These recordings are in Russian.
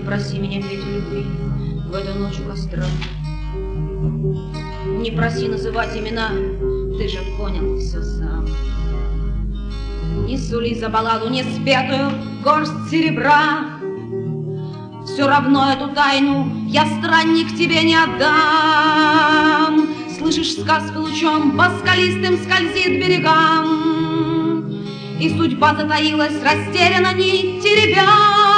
проси меня петь о любви в эту ночь у костра. Не проси называть имена, ты же понял все сам. Не сули за балладу неспетую горсть серебра. Все равно эту тайну я, странник, тебе не отдам. Слышишь, сказка лучом по скалистым скользит берегам, и судьба затаилась, растеряна нить теребя.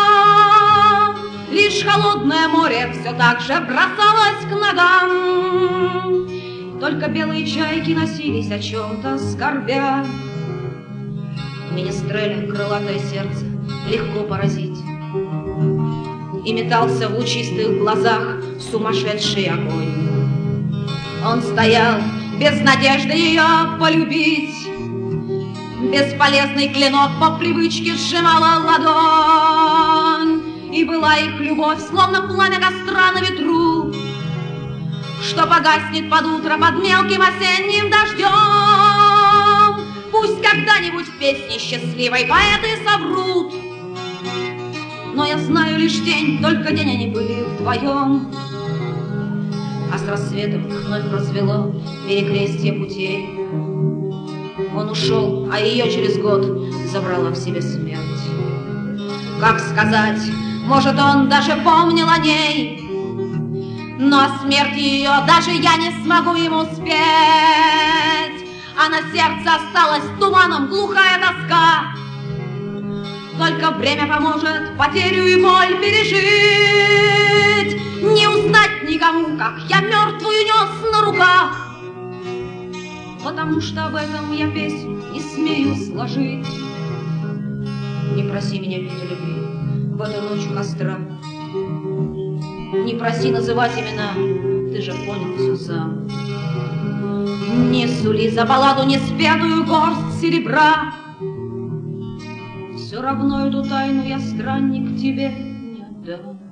Лишь холодное море все так же бросалось к ногам, только белые чайки носились о чем-то скорбя. Менестреля крылатое сердце легко поразить, и метался в лучистых глазах сумасшедший огонь. Он стоял без надежды ее полюбить, бесполезный клинок по привычке сжимала ладонь, и была их любовь словно пламя костра на ветру, что погаснет под утро под мелким осенним дождем. Пусть когда-нибудь в песне счастливой поэты соврут, но я знаю лишь день, только день они были вдвоем. А с рассветом их вновь развело перекрестье путей. Он ушел, а ее через год забрала к себе смерть. Как сказать, может, он даже помнил о ней, но о смерти ее даже я не смогу ему спеть. А на сердце осталась туманом глухая тоска. Только время поможет потерю и боль пережить. Не узнать никому, как я мертвую нес на руках, потому что об этом я песню не смею сложить. Не проси меня петь о любви в эту ночь у костра. Не проси называть имена, ты же понял все сам. Не сули за балладу неспетую горсть серебра. Все равно эту тайну я, странник, тебе не отдам.